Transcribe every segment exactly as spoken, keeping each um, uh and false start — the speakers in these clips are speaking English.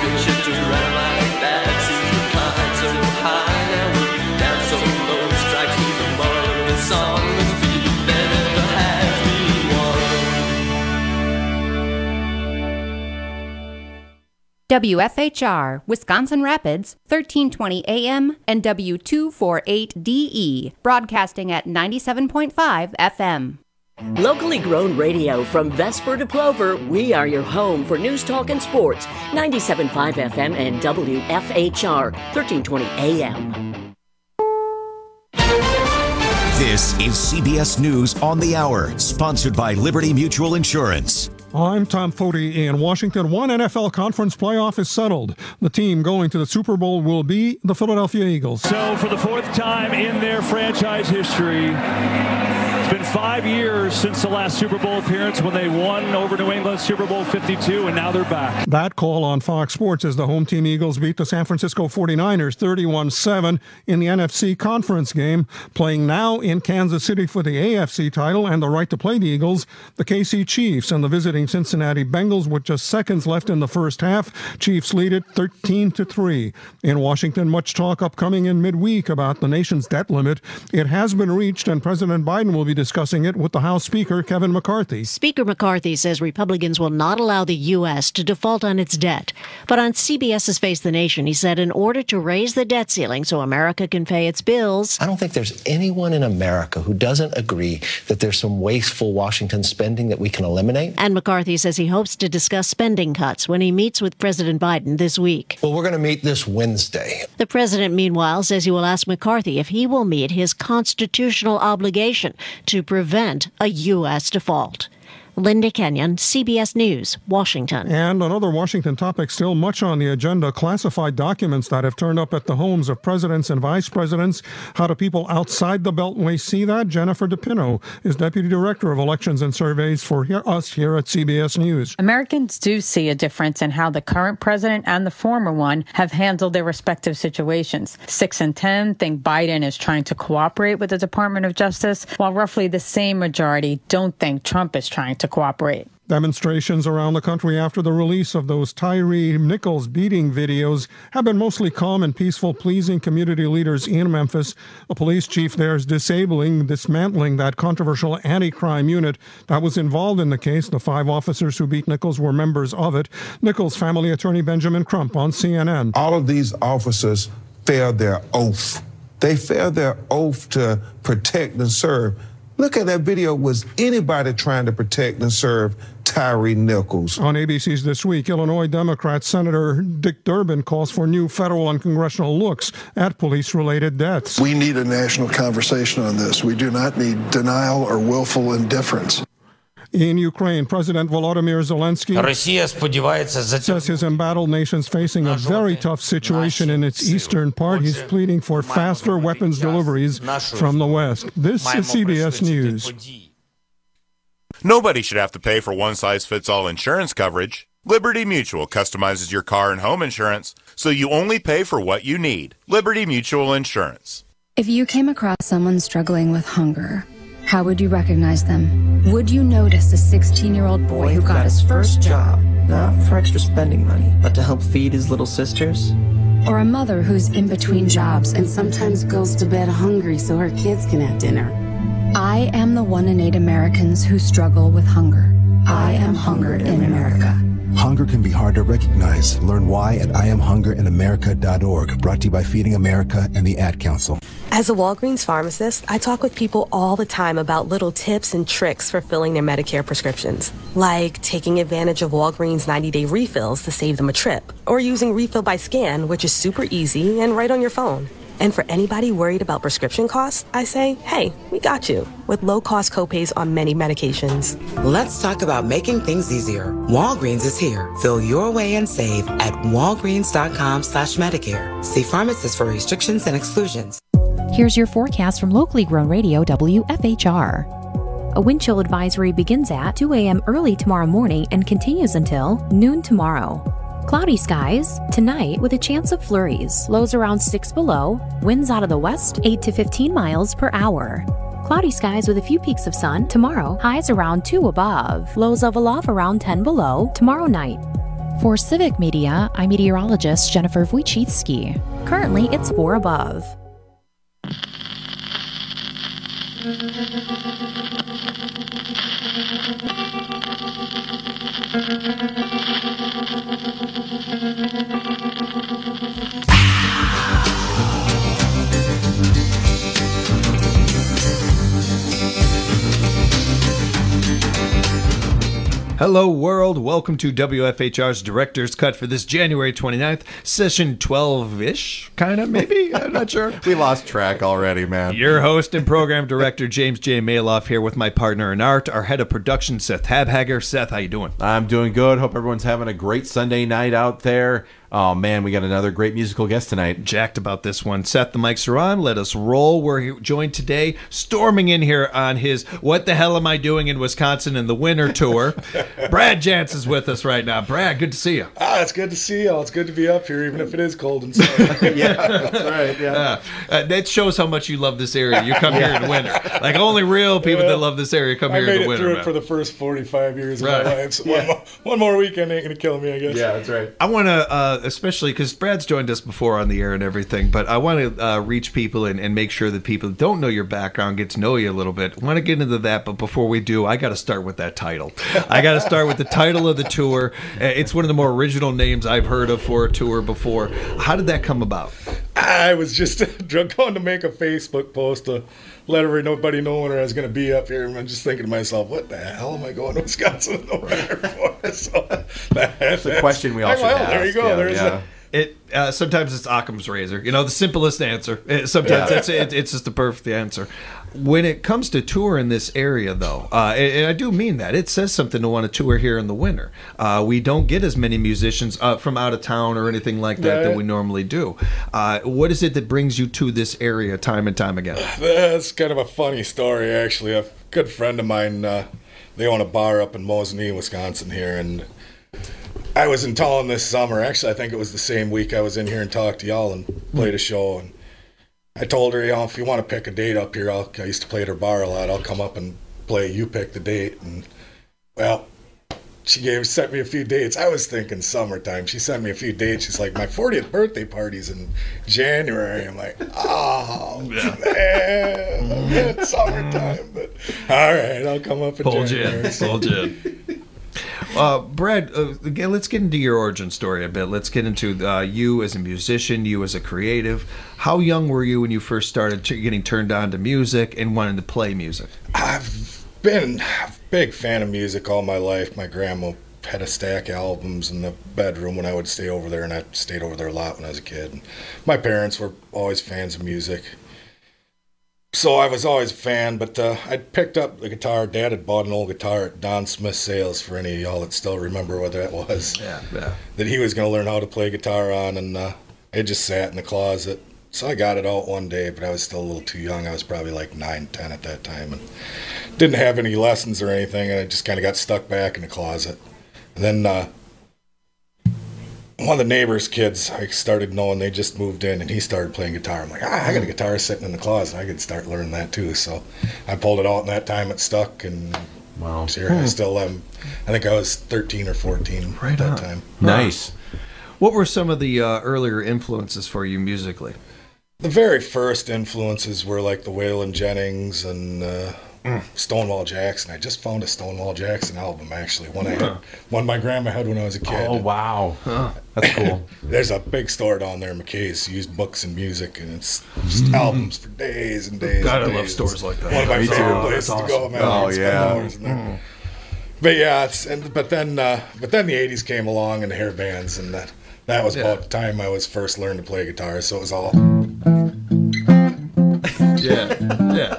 shift around like that. Seems we climb so high, now we're down so low. Strikes me the moral of the song must be that never has been won. W F H R, Wisconsin Rapids, thirteen twenty A M and W two forty-eight D E, broadcasting at ninety-seven point five F M. Locally grown radio from Vesper to Plover, we are your home for news, talk, and sports. ninety-seven point five F M and W F H R, thirteen twenty A M. This is C B S News on the Hour, sponsored by Liberty Mutual Insurance. I'm Tom Foti in Washington. One N F L conference playoff is settled. The team going to the Super Bowl will be the Philadelphia Eagles. So for the fourth time in their franchise history, it's been five years since the last Super Bowl appearance when they won over New England, Super Bowl fifty-two, and now they're back. That call on Fox Sports as the home team Eagles beat the San Francisco forty-niners thirty-one seven in the N F C conference game. Playing now in Kansas City for the A F C title and the right to play the Eagles, the K C Chiefs and the visiting Cincinnati Bengals with just seconds left in the first half. Chiefs lead it thirteen to three. In Washington, much talk upcoming in midweek about the nation's debt limit. It has been reached, and President Biden will be discussing it with the House Speaker, Kevin McCarthy. Speaker McCarthy says Republicans will not allow the U S to default on its debt. But on CBS's Face the Nation, he said in order to raise the debt ceiling so America can pay its bills. I don't think there's anyone in America who doesn't agree that there's some wasteful Washington spending that we can eliminate. And McCarthy says he hopes to discuss spending cuts when he meets with President Biden this week. Well, we're going to meet this Wednesday. The president, meanwhile, says he will ask McCarthy if he will meet his constitutional obligation to prevent a U S default. Linda Kenyon, C B S News, Washington. And another Washington topic still much on the agenda, classified documents that have turned up at the homes of presidents and vice presidents. How do people outside the Beltway see that? Jennifer DePino is Deputy Director of Elections and Surveys for here, us here at C B S News. Americans do see a difference in how the current president and the former one have handled their respective situations. Six in ten think Biden is trying to cooperate with the Department of Justice, while roughly the same majority don't think Trump is trying to cooperate. Demonstrations around the country after the release of those Tyree Nichols beating videos have been mostly calm and peaceful, pleasing community leaders in Memphis. A police chief there is disabling, dismantling that controversial anti-crime unit that was involved in the case. The five officers who beat Nichols were members of it. Nichols' family attorney Benjamin Crump on C N N. All of these officers failed their oath. They failed their oath to protect and serve. Look at that video. Was anybody trying to protect and serve Tyree Nichols? On A B C's This Week, Illinois Democrat Senator Dick Durbin calls for new federal and congressional looks at police-related deaths. We need a national conversation on this. We do not need denial or willful indifference. In Ukraine, President Volodymyr Zelensky says his embattled nation's facing a very tough situation in its eastern part. He's pleading for faster weapons deliveries from the West. This is C B S News. Nobody should have to pay for one-size-fits-all insurance coverage. Liberty Mutual customizes your car and home insurance so you only pay for what you need. Liberty Mutual Insurance. If you came across someone struggling with hunger, how would you recognize them? Would you notice a sixteen-year-old boy who got his first job, not for extra spending money, but to help feed his little sisters? Or a mother who's in between jobs and sometimes goes to bed hungry so her kids can have dinner? I am the one in eight Americans who struggle with hunger. I am hungered in America. Hunger can be hard to recognize. Learn why at I am hunger in america dot org. Brought to you by Feeding America and the Ad Council. As a Walgreens pharmacist, I talk with people all the time about little tips and tricks for filling their Medicare prescriptions, like taking advantage of Walgreens ninety-day refills to save them a trip, or using Refill by Scan, which is super easy and right on your phone. And for anybody worried about prescription costs, I say, hey, we got you, with low-cost copays on many medications. Let's talk about making things easier. Walgreens is here. Fill your way and save at walgreens.com slash Medicare. See pharmacists for restrictions and exclusions. Here's your forecast from locally grown radio W F H R. A wind chill advisory begins at two a.m. early tomorrow morning and continues until noon tomorrow. Cloudy skies tonight with a chance of flurries. Lows around six below. Winds out of the west eight to fifteen miles per hour. Cloudy skies with a few peaks of sun tomorrow. Highs around two above. Lows of aloft around ten below tomorrow night. For Civic Media, I'm meteorologist Jennifer Wojcicki. Currently, it's four above. Hello world, welcome to W F H R's Director's Cut for this January twenty-ninth, session twelve-ish, kind of, maybe? I'm not sure. We lost track already, man. Your host and program director, James J. Maloff, here with my partner in art, our head of production, Seth Habhager. Seth, how you doing? I'm doing good. Hope everyone's having a great Sunday night out there. Oh, man, we got another great musical guest tonight. Jacked about this one. Seth, the mics are on. Let us roll. We're joined today, storming in here on his What the Hell Am I Doing in Wisconsin in the Winter tour. Brad Jantz is with us right now. Brad, good to see you. Ah, it's good to see you all. It's good to be up here, even if it is cold and sunny. Yeah, that's right. Yeah, uh, uh, that shows how much you love this area. You come yeah. here in the winter. Like, only real people yeah. that love this area come I here in the winter. I made it through man. it for the first forty-five years of right. my life. So yeah. one, more, one more weekend ain't going to kill me, I guess. Yeah, that's right. I want to, uh, especially because Brad's joined us before on the air and everything, but I want to uh, reach people and, and make sure that people that don't know your background get to know you a little bit. I want to get into that, but before we do, I got to start with that title. I got to start with the title of the tour. It's one of the more original names I've heard of for a tour before. How did that come about? I was just going to make a Facebook post to let everybody know when I was going to be up here, and I'm just thinking to myself, what the hell am I going to Wisconsin in the winter for? So that, that's the question we all should well, ask. There you go. Yeah, There's yeah. a, It uh, sometimes it's Occam's razor, you know, the simplest answer. It, sometimes Yeah. that's it, it's just the perfect answer. When it comes to tour in this area, though, uh, and, and I do mean that, it says something to want to tour here in the winter. Uh, we don't get as many musicians uh, from out of town or anything like that Right. that we normally do. Uh, what is it that brings you to this area time and time again? That's kind of a funny story, actually. A good friend of mine, uh, they own a bar up in Mosinee, Wisconsin here, and I was in town this summer. Actually, I think it was the same week I was in here and talked to y'all and played a show. And I told her, you know, if you want to pick a date up here, I'll, I used to play at her bar a lot. I'll come up and play. You pick the date. And, well, she gave sent me a few dates. I was thinking summertime. She sent me a few dates. She's like, my fortieth birthday party's in January. I'm like, oh, Yeah. man, it's summertime. But all right, I'll come up in Hold January. in. Hold in. Uh, Brad, uh, again, let's get into your origin story a bit. Let's get into uh, you as a musician, you as a creative. How young were you when you first started t- getting turned on to music and wanting to play music? I've been a big fan of music all my life. My grandma had a stack of albums in the bedroom when I would stay over there, and I stayed over there a lot when I was a kid. My parents were always fans of music. So I was always a fan, but uh, I picked up the guitar. Dad had bought an old guitar at Don Smith Sales, for any of y'all that still remember what that was. Yeah, yeah. That he was going to learn how to play guitar on, and uh, it just sat in the closet. So I got it out one day, but I was still a little too young. I was probably like nine, ten at that time, and didn't have any lessons or anything, and it just kind of got stuck back in the closet. And then uh, one of the neighbors' kids, I started knowing, they just moved in, and he started playing guitar. I'm like, ah, I got a guitar sitting in the closet. I could start learning that too. So I pulled it out, and that time it stuck, and wow. here I still am. I think I was thirteen or fourteen Right at that on. time. Nice. What were some of the uh, earlier influences for you musically? The very first influences were like the Waylon Jennings and uh, mm. Stonewall Jackson. I just found a Stonewall Jackson album, actually, one I had, one my grandma had when I was a kid. Oh, wow. Huh. That's cool. There's a big store down there in McKay's, used books and music, and it's just mm. albums for days and days. God, and I love days. stores like that. One of my Me favorite too. places That's to go, awesome. man. Oh, I spend yeah. hours in there. Mm. But yeah, it's, and but then uh, but then the eighties came along and the hair bands, and that that was Yeah. about the time I was first learning to play guitar. So it was all. Yeah, yeah.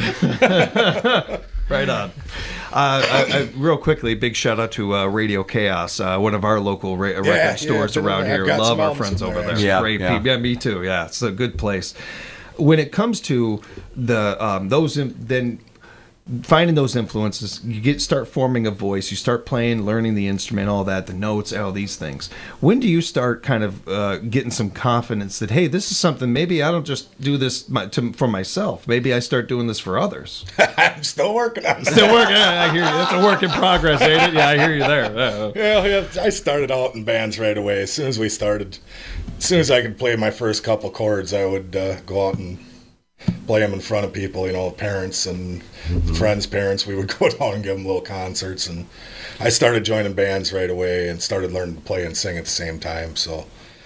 Right on. Uh, I, I, real quickly, big shout out to uh, Radio Chaos, uh, one of our local ra- record yeah, stores been in around there. here. I've got Love some our albums friends from over there. there. Yeah, Great yeah. people. Yeah, me too. Yeah, it's a good place. When it comes to the um, those, in, then finding those influences, you get start forming a voice, you start playing, learning the instrument, all that, the notes, all these things. When do you start kind of uh, getting some confidence that, hey, this is something, maybe I don't just do this my, to, for myself. Maybe I start doing this for others. I'm still working on it. Still working. Yeah, I hear you. That's a work in progress, ain't it? Yeah, I hear you there. Yeah. Yeah, yeah, I started out in bands right away. As soon as we started, as soon as I could play my first couple chords, I would uh, go out and play them in front of people, you know, parents and mm-hmm. friends' parents. We would go down and give them little concerts, and I started joining bands right away and started learning to play and sing at the same time. So,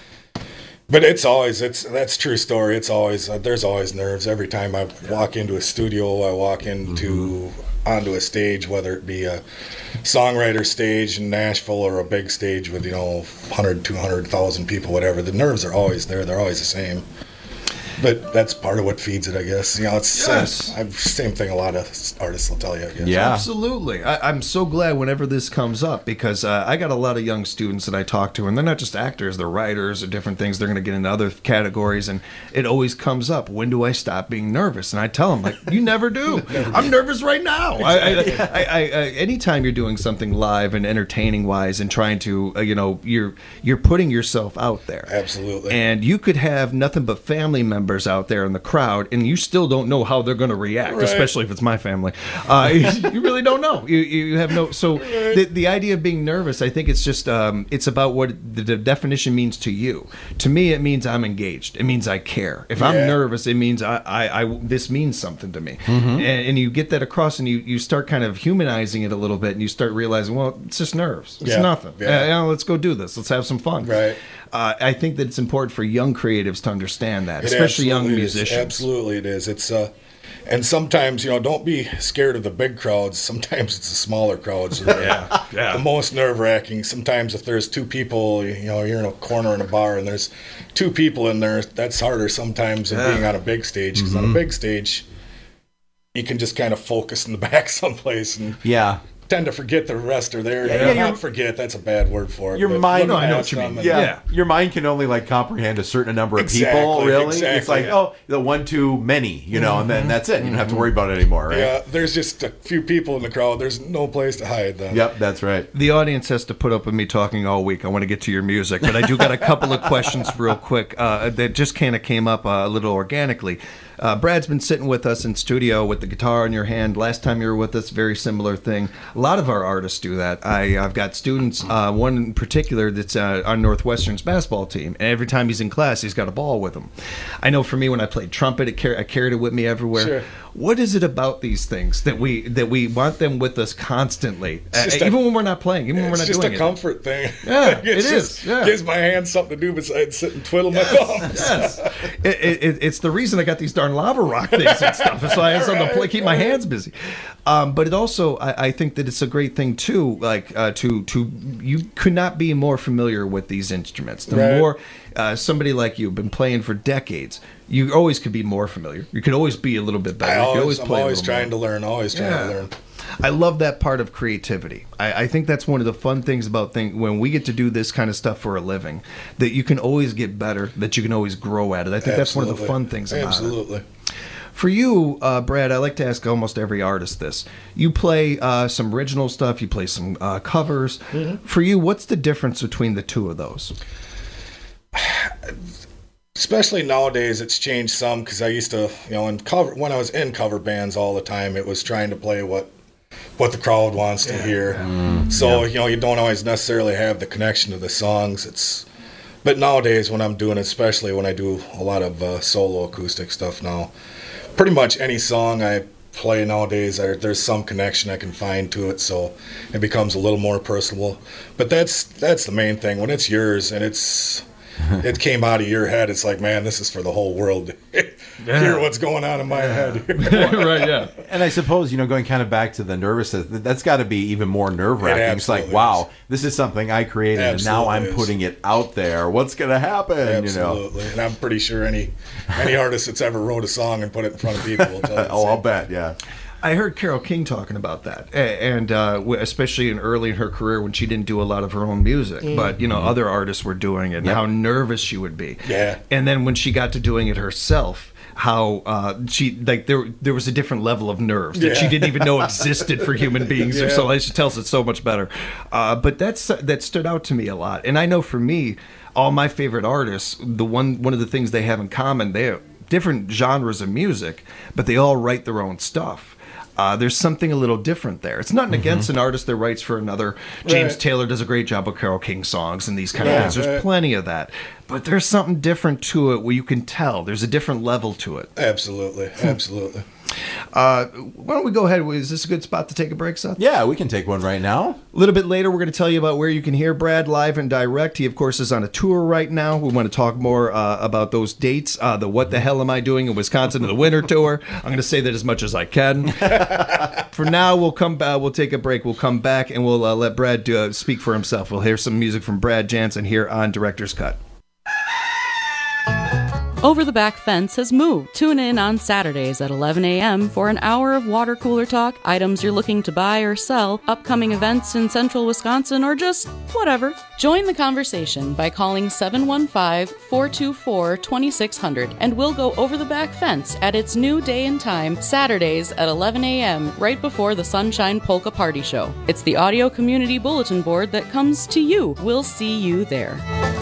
but it's always it's that's a true story. It's always uh, there's always nerves every time I walk into a studio. I walk into mm-hmm. onto a stage, whether it be a songwriter stage in Nashville or a big stage with, you know, one hundred, two hundred thousand people, whatever. The nerves are always there. They're always the same. But that's part of what feeds it, I guess. You know, it's yes. uh, same thing a lot of artists will tell you, I guess. Yeah, absolutely. I, I'm so glad whenever this comes up, because uh, I got a lot of young students that I talk to, and they're not just actors, they're writers or different things. They're going to get into other categories, and it always comes up. When do I stop being nervous? And I tell them, like, you never do. never I'm do. nervous right now. I, I, I, I, I, anytime you're doing something live and entertaining wise and trying to, uh, you know, you're you're putting yourself out there. Absolutely. And you could have nothing but family members out there in the crowd, and you still don't know how they're going to react, right. especially if it's my family. Uh, you really don't know. You you have no. So right. the the idea of being nervous, I think it's just um, it's about what the, the definition means to you. To me, it means I'm engaged. It means I care. If yeah. I'm nervous, it means I, I, I this means something to me. Mm-hmm. And, and you get that across, and you, you start kind of humanizing it a little bit, and you start realizing, well, it's just nerves. It's yeah. nothing. Yeah. Uh, you know, let's go do this. Let's have some fun. Right. Uh, I think that it's important for young creatives to understand that, it especially young musicians. Is. Absolutely, it is. It's uh, and sometimes, you know, don't be scared of the big crowds. Sometimes it's the smaller crowds. That are yeah, yeah. the most nerve wracking. Sometimes if there's two people, you know, you're in a corner in a bar and there's two people in there, that's harder sometimes than yeah. being on a big stage. Because mm-hmm. on a big stage, you can just kind of focus in the back someplace and yeah. tend to forget the rest are there. Yeah, yeah, not forget, that's a bad word for it. Your mind, no, I know what you mean. Yeah. yeah, your mind can only like comprehend a certain number of exactly, people. Really, exactly. It's like oh, the one too many, you know, mm-hmm. and then that's it. You don't have to worry about it anymore, right? Yeah, there's just a few people in the crowd. There's no place to hide then. Yep, that's right. The audience has to put up with me talking all week. I want to get to your music, but I do got a couple of questions real quick uh, that just kind of came up uh, a little organically. Uh, Brad's been sitting with us in studio with the guitar in your hand. Last time you were with us, very similar thing. A lot of our artists do that. I, I've got students, uh, one in particular that's uh, on Northwestern's basketball team, and every time he's in class, he's got a ball with him. I know for me, when I played trumpet, it car- I carried it with me everywhere. Sure. What is it about these things that we that we want them with us constantly, uh, a, even when we're not playing, even when we're not doing it? It's just a comfort thing. Yeah, it it's is. Just, yeah. Gives my hands something to do besides sit and twiddle yes, my thumbs. Yes, it, it, it's the reason I got these darn lava rock things and stuff. So I have something to play, keep my hands busy. Um, but it also, I, I think that it's a great thing too. Like uh, to to you could not be more familiar with these instruments. The right. more uh, somebody like you been playing for decades. You always could be more familiar. You could always be a little bit better. I always, you always I'm play always trying more. to learn, always trying yeah. to learn. I love that part of creativity. I, I think that's one of the fun things about thing, when we get to do this kind of stuff for a living, that you can always get better, that you can always grow at it. I think Absolutely. That's one of the fun things about Absolutely. it. Absolutely. For you, uh, Brad, I like to ask almost every artist this. You play uh, some original stuff, you play some uh, covers. Mm-hmm. For you, what's the difference between the two of those? Especially nowadays, it's changed some because I used to, you know, in cover when I was in cover bands all the time, it was trying to play what what the crowd wants to yeah. hear. Mm, so yeah. you know, you don't always necessarily have the connection to the songs. It's but nowadays when I'm doing, especially when I do a lot of uh, solo acoustic stuff now, pretty much any song I play nowadays, I, there's some connection I can find to it, so it becomes a little more personal. But that's that's the main thing. When it's yours and it's it came out of your head, it's like, man, this is for the whole world to yeah. hear what's going on in my yeah. head. Right, yeah. And I suppose, you know, going kind of back to the nervousness, that's got to be even more nerve-wracking. It it's like, is. wow, this is something I created, and now I'm is. putting it out there. What's going to happen? Absolutely. You know? And I'm pretty sure any any artist that's ever wrote a song and put it in front of people will tell you. Oh, I'll bet, yeah. I heard Carole King talking about that, and uh, especially in early in her career when she didn't do a lot of her own music, mm. but you know, mm. other artists were doing it, and yep. how nervous she would be. Yeah. And then when she got to doing it herself, how uh, she like there there was a different level of nerves that yeah. she didn't even know existed for human beings. yeah. Or so she tells it so much better. Uh, but that's that stood out to me a lot, and I know for me, all my favorite artists, the one one of the things they have in common, they have different genres of music, but they all write their own stuff. Uh, there's something a little different there. It's nothing mm-hmm. against an artist that writes for another. James right. Taylor does a great job with Carole King songs and these kind yeah, of things. There's right. plenty of that. But there's something different to it where you can tell. There's a different level to it. Absolutely. Absolutely. Uh, why don't we go ahead? Is this a good spot to take a break, Seth? Yeah, we can take one right now. A little bit later, we're going to tell you about where you can hear Brad live and direct. He, of course, is on a tour right now. We want to talk more uh, about those dates. Uh, the What the Hell Am I Doing in Wisconsin, the winter tour. I'm going to say that as much as I can. For now, we'll come back. We'll take a break. We'll come back, and we'll uh, let Brad do, uh, speak for himself. We'll hear some music from Brad Jansen here on Director's Cut. Over the Back Fence has moved. Tune in on Saturdays at eleven a.m. for an hour of water cooler talk, items you're looking to buy or sell, upcoming events in central Wisconsin, or just whatever. Join the conversation by calling seven one five, four two four, two six zero zero and we'll go over the back fence at its new day and time, Saturdays at eleven a.m., right before the Sunshine Polka Party Show. It's the audio community bulletin board that comes to you. We'll see you there.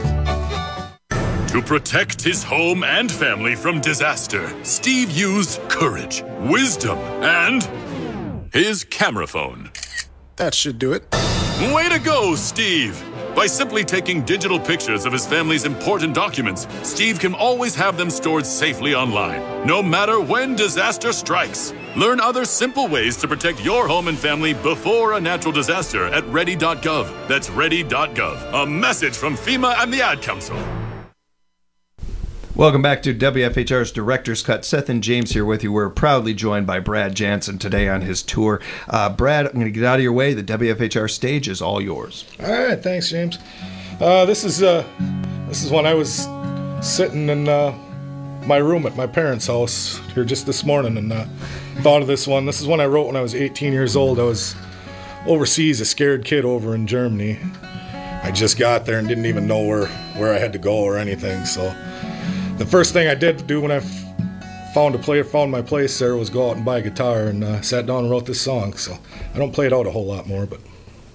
To protect his home and family from disaster, Steve used courage, wisdom, and his camera phone. That should do it. Way to go, Steve! By simply taking digital pictures of his family's important documents, Steve can always have them stored safely online, no matter when disaster strikes. Learn other simple ways to protect your home and family before a natural disaster at ready dot gov. That's ready dot gov. A message from FEMA and the Ad Council. Welcome back to W F H R's Director's Cut. Seth and James here with you. We're proudly joined by Brad Jansen today on his tour. Uh, Brad, I'm going to get out of your way. The W F H R stage is all yours. All right, thanks, James. Uh, this is uh, this is when I was sitting in uh, my room at my parents' house here just this morning and uh, thought of this one. This is one I wrote when I was eighteen years old. I was overseas, a scared kid over in Germany. I just got there and didn't even know where, where I had to go or anything, so... The first thing I did to do when I f- found a player, found my place there, was go out and buy a guitar and uh, sat down and wrote this song. So I don't play it out a whole lot more, but.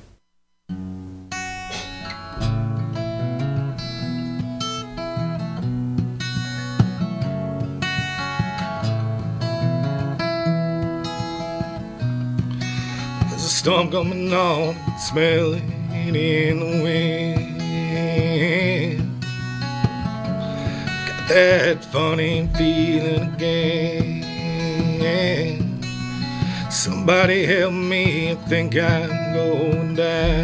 There's a storm coming on, smell it in the wind. That funny feeling again. Somebody help me, I think I'm going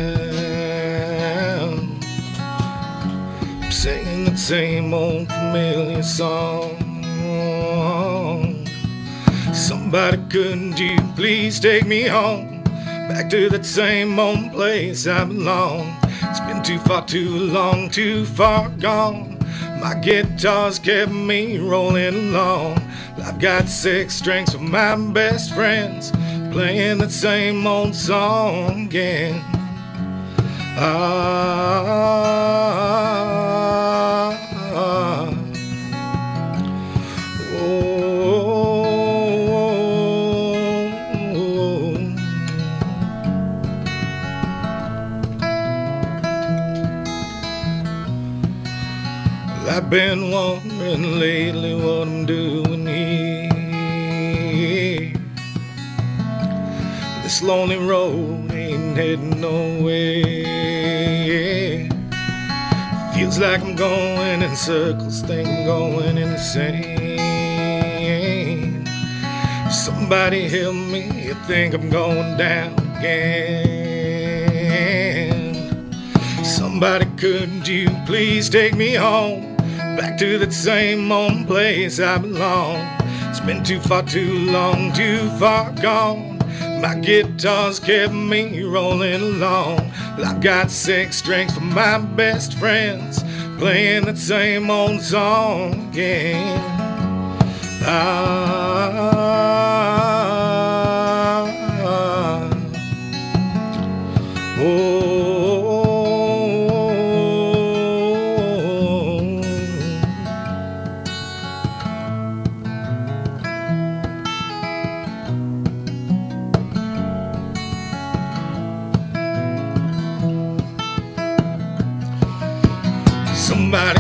down. I'm singing the same old familiar song. Somebody, couldn't you please take me home, back to that same old place I belong. It's been too far, too long, too far gone. My guitar's kept me rolling along. I've got six strings of my best friends playing that same old song again. Ah, ah, oh, oh, I've been wondering lately what I'm doing here. This lonely road ain't heading nowhere. Feels like I'm going in circles, think I'm going insane. Somebody help me, I think I'm going down again. Somebody, couldn't you please take me home, back to that same old place I belong. It's been too far, too long, too far gone. My guitar's kept me rolling along. I've got six strings for my best friends playing that same old song again. Ah,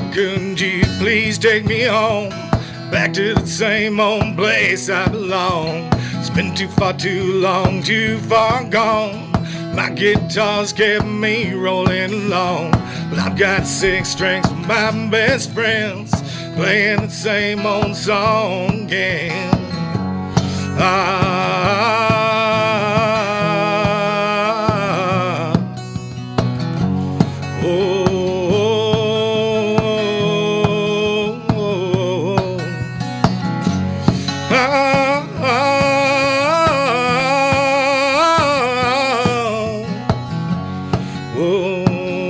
couldn't you please take me home, back to the same old place I belong. It's been too far, too long, too far gone. My guitar's kept me rolling along, but I've got six strings from my best friends, playing the same old song again. Ah, oh, oh, ah, oh,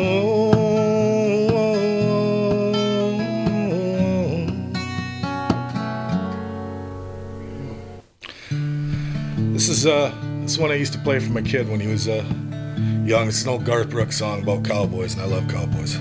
This is uh, this one I used to play for my kid when he was uh, young. It's an old Garth Brooks song about cowboys, and I love cowboys.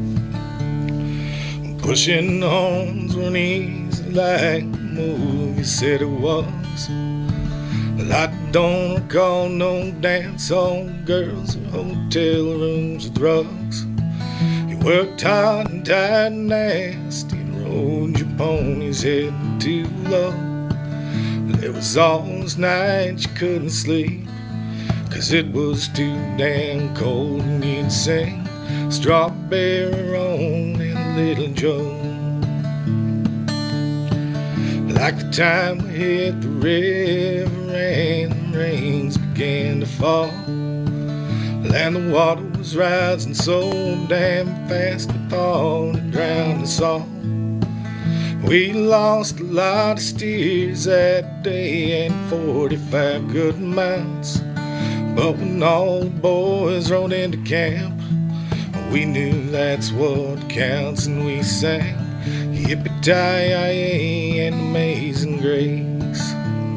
Pushing horns weren't easy like the movie said it was. Well, I don't recall no dance hall girls or hotel rooms with drugs. You worked hard and tired and nasty and rode your pony's head too low. It was all those nights you couldn't sleep, 'cause it was too damn cold, and you'd sing Strawberry Roan and Little Joe. Like the time we hit the river and the rains began to fall, and the water was rising so damn fast we thought it drowned us all. We lost a lot of steers that day and forty-five good mounts, but when all the boys rode into camp, we knew that's what counts, and we sang Yippee-Ki-Yay and Amazing Grace.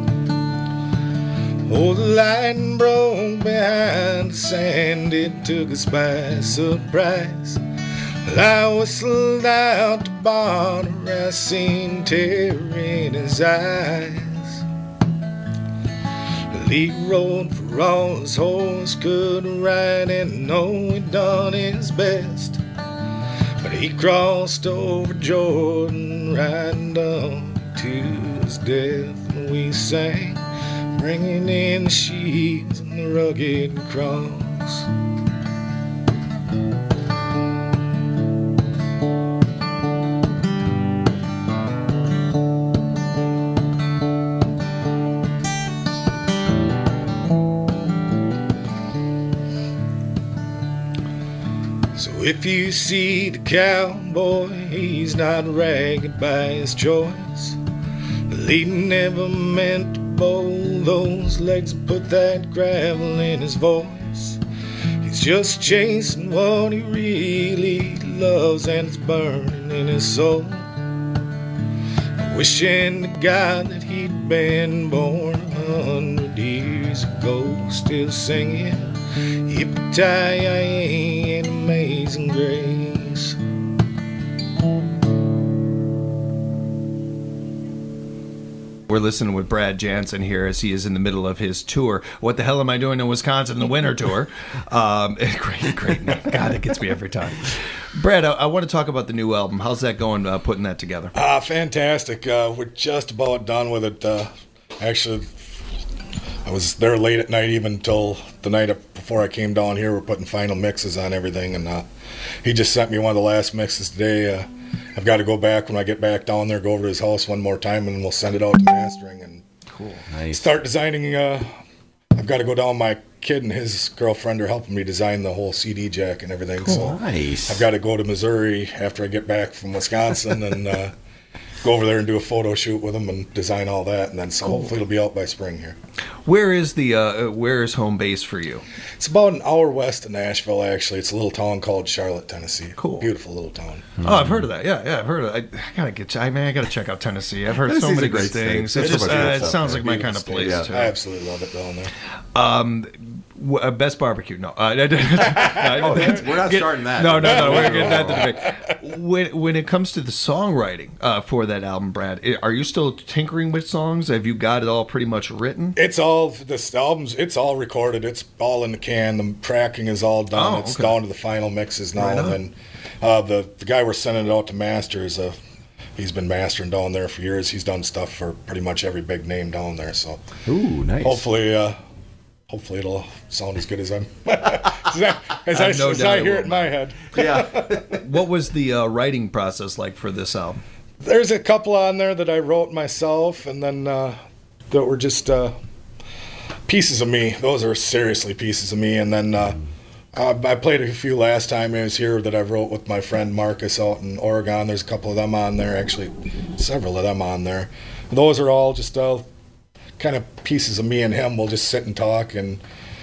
Oh, the lightning broke behind us and it took us by surprise. I whistled out to Bonner, I seen terror in his eyes. Lee rode for all his horse could ride, and know he done his best. But he crossed over Jordan, riding down to his death. And we sang, bringing in the sheaves and the rugged cross. If you see the cowboy, he's not ragged by his choice. He never meant to bowl those legs and put that gravel in his voice. He's just chasing what he really loves, and it's burning in his soul. Wishing to God that he'd been born a hundred years ago, still singing Yippee-Ki-Yay and Amazing Grace. We're listening with Brad Jansen here as he is in the middle of his tour. What the hell am I doing in Wisconsin in the winter tour? Um, great, great. God, it gets me every time. Brad, I, I want to talk about the new album. How's that going, uh, putting that together? Uh, fantastic. Uh, we're just about done with it. Uh, actually, I was there late at night, even till the night before I came down here. We're putting final mixes on everything, and uh, he just sent me one of the last mixes today. Uh, I've got to go back when I get back down there, go over to his house one more time, and we'll send it out to mastering and cool. Nice. Start designing. Uh, I've got to go down. My kid and his girlfriend are helping me design the whole C D jack and everything. Cool. So nice. I've got to go to Missouri after I get back from Wisconsin and uh, go over there and do a photo shoot with them and design all that, and then so cool. Hopefully it'll be out by spring here. Where is the uh, where is home base for you? It's about an hour west of Nashville, actually. It's a little town called Charlotte, Tennessee. Cool, beautiful little town. Oh, I've heard of that. Yeah, yeah, I've heard of it. I, I gotta get. I mean, I gotta check out Tennessee. I've heard so many great things. It just uh, it sounds like my kind of place. Yeah, too. I absolutely love it down there. Um, w- uh, best barbecue? No, uh, no, oh, we're not get, starting that. No, no, no. We're getting that to the big. When when it comes to the songwriting uh, for that album, Brad, are you still tinkering with songs? Have you got it all pretty much written? It's all this album's. It's all recorded. It's all in the can. The tracking is all done. Oh, it's okay. down to the final mixes now. Right and then Uh, the the guy we're sending it out to master is a. He's been mastering down there for years. He's done stuff for pretty much every big name down there. So, ooh, nice. Hopefully, uh, hopefully it'll sound as good as I'm. as I, as I I, have no as doubt I it hear will. it in my head. Yeah. What was the uh, writing process like for this album? There's a couple on there that I wrote myself, and then uh, that were just uh, pieces of me. Those are seriously pieces of me. And then uh, uh, I played a few last time I was here that I wrote with my friend Marcus out in Oregon. There's a couple of them on there, actually, several of them on there. Those are all just uh, kind of pieces of me and him. We'll just sit and talk, and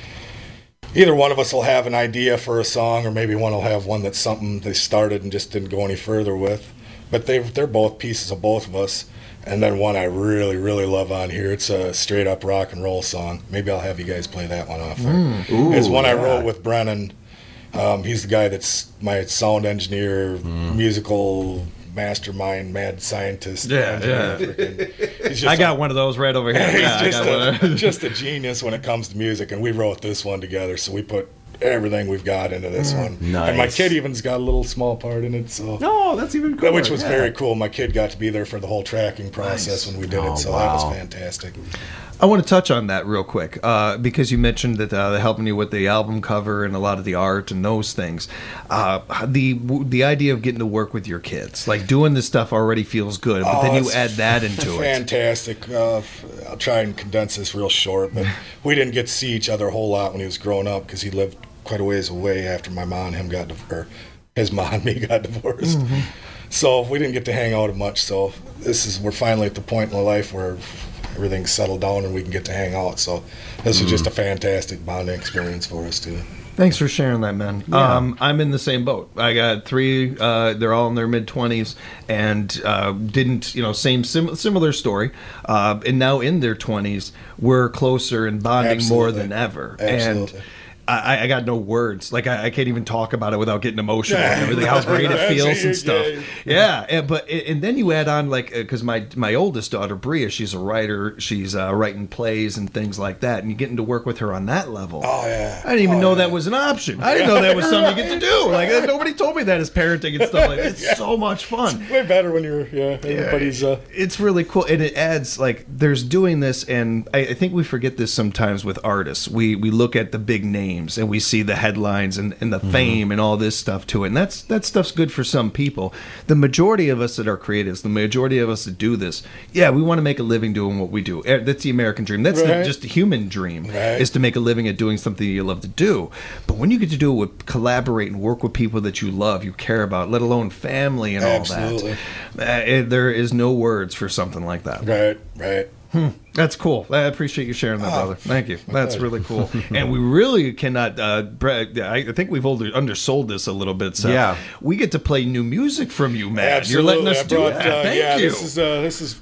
either one of us will have an idea for a song, or maybe one will have one that's something they started and just didn't go any further with. But they've, they're both pieces of both of us. And then one I really, really love on here. It's a straight up rock and roll song. Maybe I'll have you guys play that one off there. Mm. Ooh, it's one yeah. I wrote with Brennan. Um, he's the guy that's my sound engineer, mm. musical mastermind, mad scientist. Yeah, engineer. yeah. He's I got a, one of those right over here. He's Yeah, just, I got a, one. just a genius when it comes to music, and we wrote this one together. So we put everything we've got into this Mm. one. Nice. And my kid even's got a little small part in it. So no, that's even cooler. Which was yeah. very cool. My kid got to be there for the whole tracking process nice. when we did oh, it, so wow. that was fantastic. I want to touch on that real quick uh, because you mentioned that uh, they're helping you with the album cover and a lot of the art and those things. Uh, the the idea of getting to work with your kids, like doing this stuff already feels good, but oh, then you add that into it. Fantastic. Uh, I'll try and condense this real short, but we didn't get to see each other a whole lot when he was growing up because he lived quite a ways away after my mom and him got divorced. His mom and me got divorced. Mm-hmm. So we didn't get to hang out much. So this is we're finally at the point in life where everything's settled down and we can get to hang out. So this mm. was just a fantastic bonding experience for us too. Thanks for sharing that, man. Yeah. Um, I'm in the same boat. I got three. Uh, they're all in their mid twenties, and uh, didn't you know same sim- similar story. Uh, and now in their twenties, we're closer and bonding Absolutely. more than ever. Absolutely. And I, I got no words. Like I, I can't even talk about it without getting emotional and everything. How great it feels and stuff. Yeah, and, but and then you add on like because my my oldest daughter Bria, she's a writer. She's uh, writing plays and things like that. And you getting to work with her on that level. Oh yeah. I didn't even oh, know yeah. that was an option. I didn't know that was something you get to do. Like nobody told me that as parenting and stuff like that. It's yeah. so much fun. It's way better when you're yeah. Everybody's. Uh... It's really cool, and it adds like there's doing this, and I, I think we forget this sometimes with artists. We we look at the big names and we see the headlines and, and the mm-hmm. fame and all this stuff to it, and that's that stuff's good for some people. The majority of us that are creatives, the majority of us that do this, yeah, we want to make a living doing what we do. That's the American dream. That's right. the, just the human dream right. is to make a living at doing something you love to do. But when you get to do it with collaborate and work with people that you love, you care about, let alone family and Absolutely. all that, uh, it, there is no words for something like that. Right, right. Hmm. That's cool. I appreciate you sharing that, oh, brother. Thank you. That's really cool. And we really cannot. Uh, brag, I think we've older, undersold this a little bit. So yeah, we get to play new music from you, man. Absolutely. You're letting us I brought, do that. Uh, Thank yeah, you. This is uh, this is.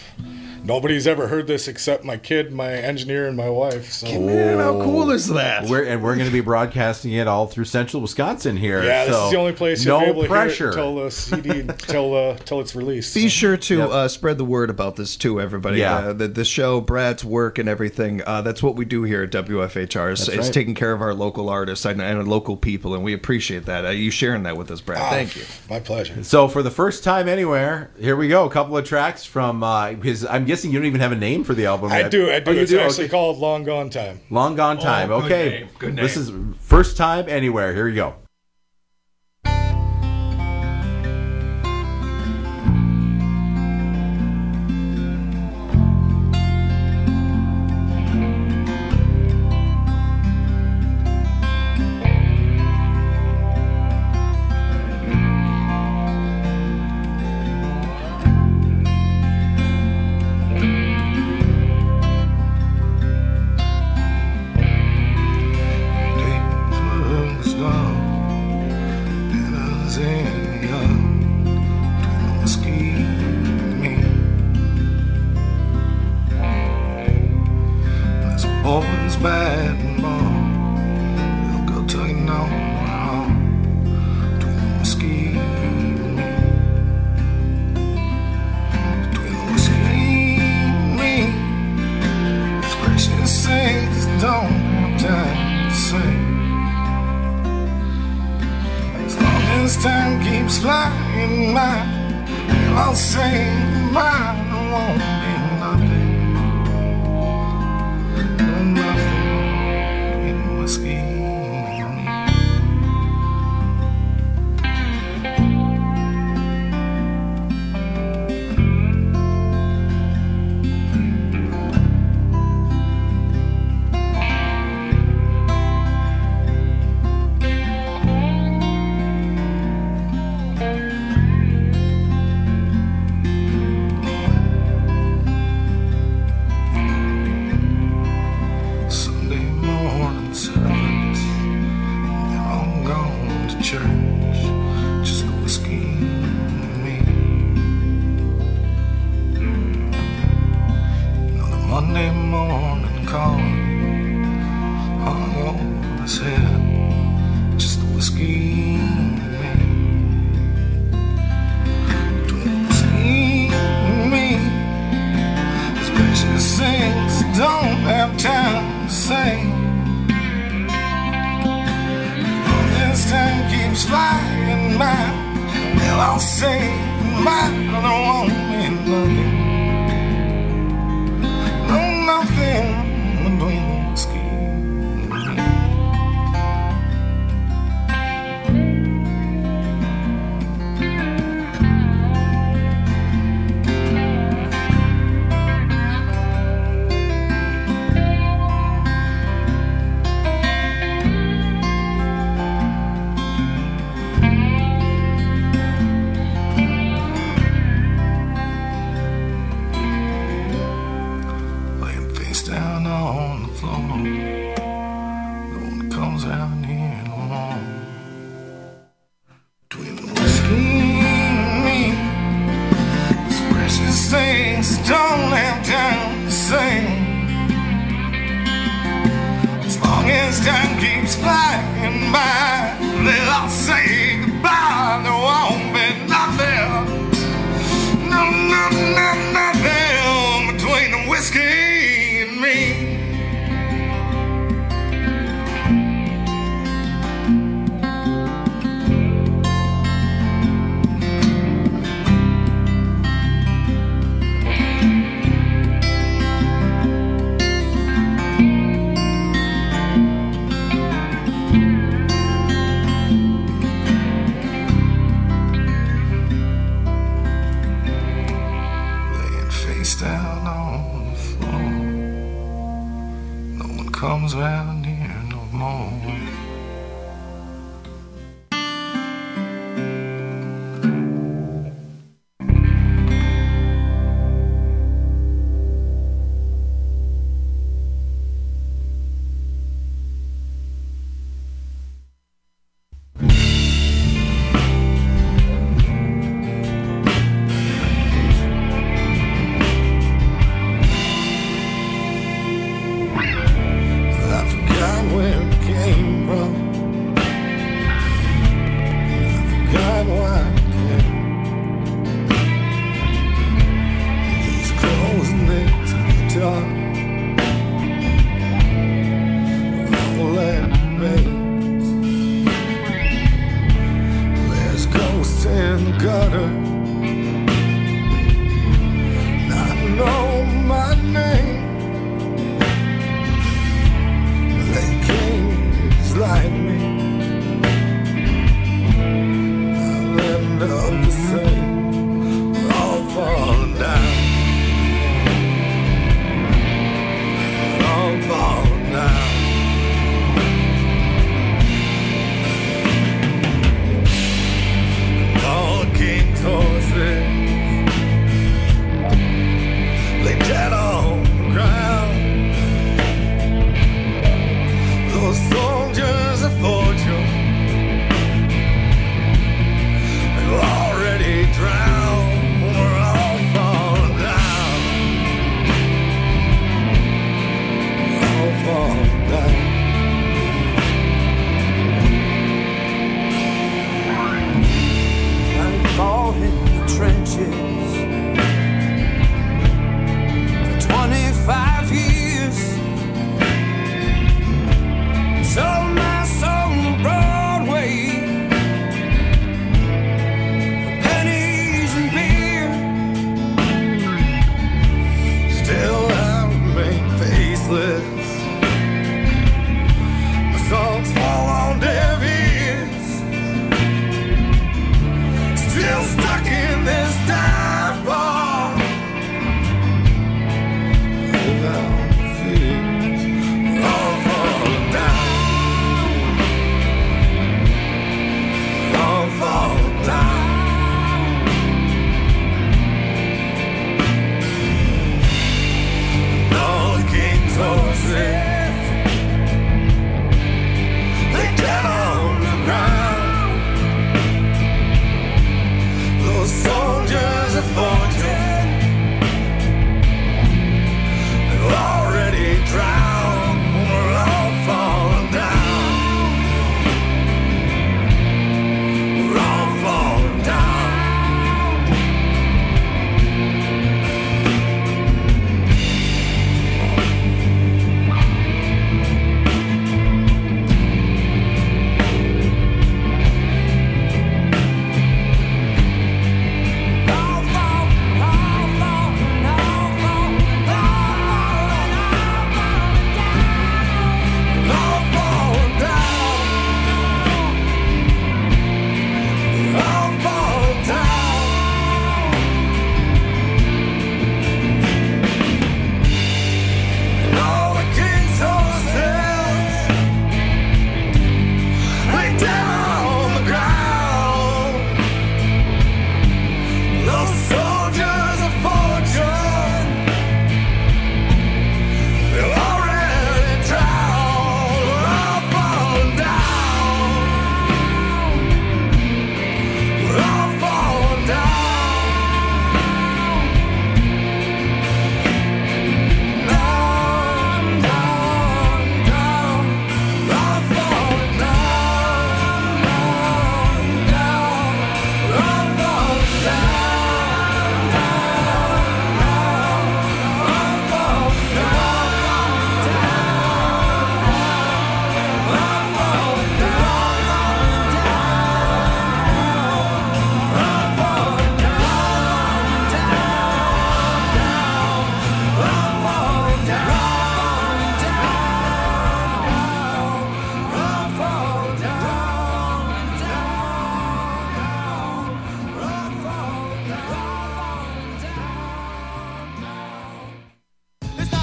Nobody's ever heard this except my kid, my engineer, and my wife. So. Man, how cool is that? We're, and we're going to be broadcasting it all through Central Wisconsin here. Yeah, this so is the only place no you'll be able pressure. to hear it until the C D, until, uh, until it's released. Be so. sure to Yep. uh, spread the word about this too, everybody. Yeah. Uh, the, the show, Brad's work, and everything. Uh, that's what we do here at W F H R. It's, That's it's right. taking care of our local artists and, and local people, and we appreciate that. Uh, you sharing that with us, Brad. Ah, Thank you. My pleasure. So for the first time anywhere, here we go. A couple of tracks from uh, his. I'm guessing you don't even have a name for the album I yet. do. I do. Oh, you It's do? actually Okay. called Long Gone Time. Long Gone Time. Oh, good okay. name. Good name. This is first time anywhere. Here we go. Days was gone. Well, I'll say mine won't be nothing, no nothing between whiskey and me. Church, just the whiskey and me. You know, the Monday morning call hung over his head, just the whiskey and me. Between the whiskey and me, these precious things don't have time to say. Time keeps flying by. Well, I'll say mine won't mean nothing, no nothing between the whiskey and me. Down on the floor, no one comes out here no more. Between the whiskey and me, these precious things don't have time to say. As long as time keeps flying by, then I'll say goodbye. There won't be nothing, no, no, no, nothing between the whiskey me. Laying face down on the floor, comes around here no more. Where it came from.